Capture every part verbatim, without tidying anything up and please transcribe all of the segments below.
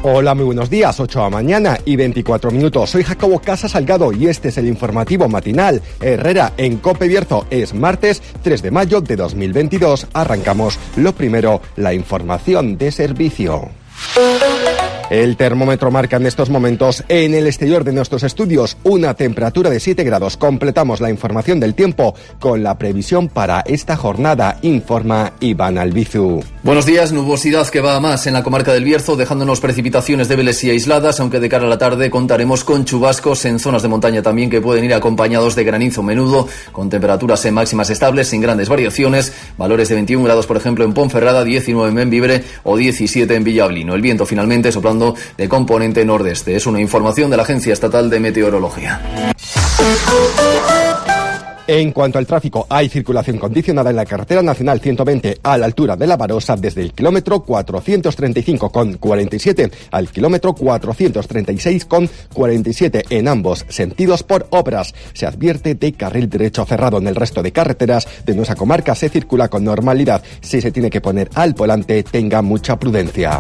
Hola, muy buenos días, ocho de la mañana y veinticuatro minutos. Soy Jacobo Casa Salgado y este es el informativo matinal Herrera en COPE Bierzo. Es martes tres de mayo de dos mil veintidós. Arrancamos lo primero, la información de servicio. El termómetro marca en estos momentos en el exterior de nuestros estudios una temperatura de siete grados. Completamos la información del tiempo con la previsión para esta jornada, informa Iván Albizu. Buenos días, nubosidad que va a más en la comarca del Bierzo, dejándonos precipitaciones débiles y aisladas, aunque de cara a la tarde contaremos con chubascos en zonas de montaña también que pueden ir acompañados de granizo menudo, con temperaturas en máximas estables sin grandes variaciones, valores de veintiún grados por ejemplo en Ponferrada, diecinueve en Membibre o diecisiete en Villablino. El viento finalmente soplando de componente nordeste. Es una información de la Agencia Estatal de Meteorología. En cuanto al tráfico, hay circulación condicionada en la carretera nacional ciento veinte a la altura de La Barosa desde el kilómetro cuatrocientos treinta y cinco con cuarenta y siete al kilómetro cuatrocientos treinta y seis con cuarenta y siete en ambos sentidos por obras. Se advierte de carril derecho cerrado. En el resto de carreteras de nuestra comarca se circula con normalidad. Si se tiene que poner al volante, tenga mucha prudencia.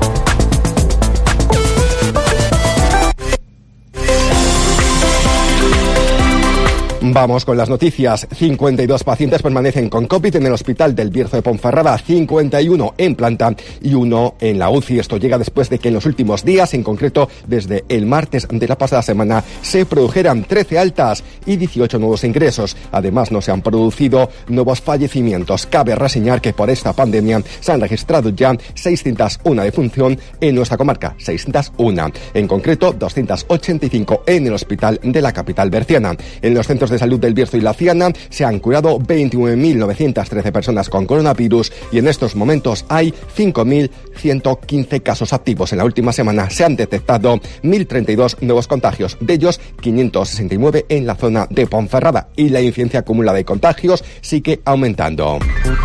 Vamos con las noticias. cincuenta y dos pacientes permanecen con COVID en el hospital del Bierzo de Ponferrada, cincuenta y uno en planta y uno en la U C I. Esto llega después de que en los últimos días, en concreto desde el martes de la pasada semana, se produjeran trece altas y dieciocho nuevos ingresos. Además, no se han producido nuevos fallecimientos. Cabe reseñar que por esta pandemia se han registrado ya seiscientos uno defunción en nuestra comarca, seiscientos uno. En concreto, doscientos ochenta y cinco en el hospital de la capital berciana. En los centros de salud del Bierzo y la Ciana se han curado veintinueve mil novecientas trece personas con coronavirus y en estos momentos hay cinco mil ciento quince casos activos. En la última semana se han detectado mil treinta y dos nuevos contagios, de ellos quinientos sesenta y nueve en la zona de Ponferrada, y la incidencia acumulada de contagios sigue aumentando.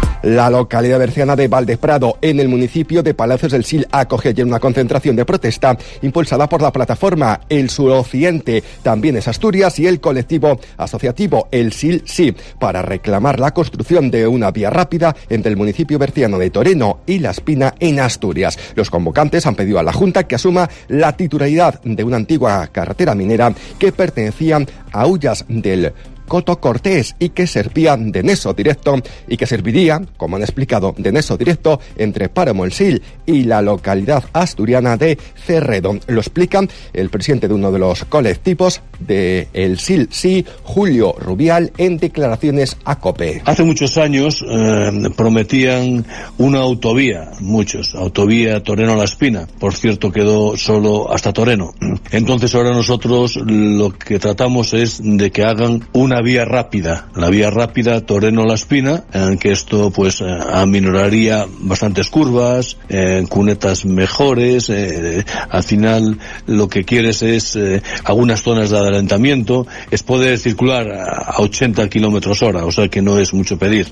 La localidad berciana de Valdeprado, en el municipio de Palacios del Sil, acoge ayer una concentración de protesta impulsada por la plataforma El Suroccidente, también es Asturias, y el colectivo asociativo El Sil Sí, para reclamar la construcción de una vía rápida entre el municipio berciano de Toreno y La Espina en Asturias. Los convocantes han pedido a la Junta que asuma la titularidad de una antigua carretera minera que pertenecía a Ullas del Coto Cortés y que servía de nexo directo y que serviría, como han explicado, de nexo directo entre Páramo el Sil y la localidad asturiana de Cerredo. Lo explica el presidente de uno de los colectivos de El Sil Sí, Julio Rubial, en declaraciones a COPE. Hace muchos años eh, prometían una autovía, muchos, autovía Toreno-La Espina. Por cierto, quedó solo hasta Toreno. Entonces ahora nosotros lo que tratamos es de que hagan una vía rápida, la vía rápida Toreno-La Espina, en que esto pues aminoraría bastantes curvas, eh, cunetas mejores, eh, al final lo que quieres es eh, algunas zonas de adelantamiento, es poder circular a ochenta kilómetros hora, o sea que no es mucho pedir.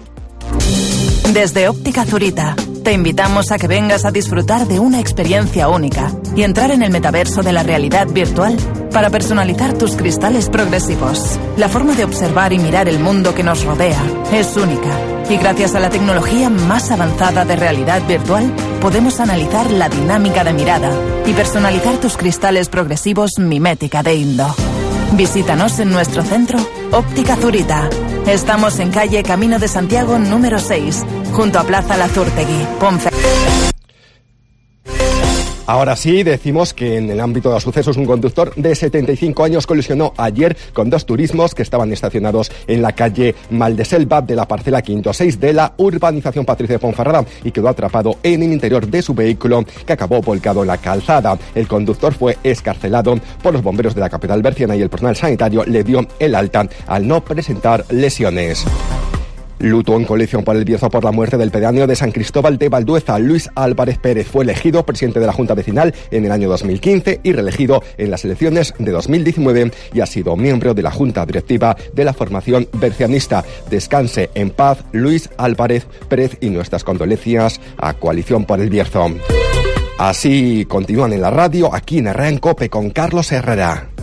Desde Óptica Zurita, te invitamos a que vengas a disfrutar de una experiencia única y entrar en el metaverso de la realidad virtual para personalizar tus cristales progresivos. La forma de observar y mirar el mundo que nos rodea es única y gracias a la tecnología más avanzada de realidad virtual podemos analizar la dinámica de mirada y personalizar tus cristales progresivos Mimética de Indo. Visítanos en nuestro centro Óptica Zurita. Estamos en calle Camino de Santiago número seis, junto a Plaza Lazurtegui, Ponferrada. Ahora sí, decimos que en el ámbito de los sucesos un conductor de setenta y cinco años colisionó ayer con dos turismos que estaban estacionados en la calle Maldeselva de la parcela quinto seis de la urbanización Patricia de Ponferrada y quedó atrapado en el interior de su vehículo, que acabó volcado en la calzada. El conductor fue excarcelado por los bomberos de la capital berciana y el personal sanitario le dio el alta al no presentar lesiones. Luto en coalición por el Bierzo por la muerte del pedáneo de San Cristóbal de Valdueza. Luis Álvarez Pérez fue elegido presidente de la Junta Vecinal en el año dos mil quince y reelegido en las elecciones de dos mil diecinueve y ha sido miembro de la Junta Directiva de la formación bercianista. Descanse en paz Luis Álvarez Pérez y nuestras condolencias a Coalición por el Bierzo. Así continúan en la radio, aquí en Herrera en COPE con Carlos Herrera.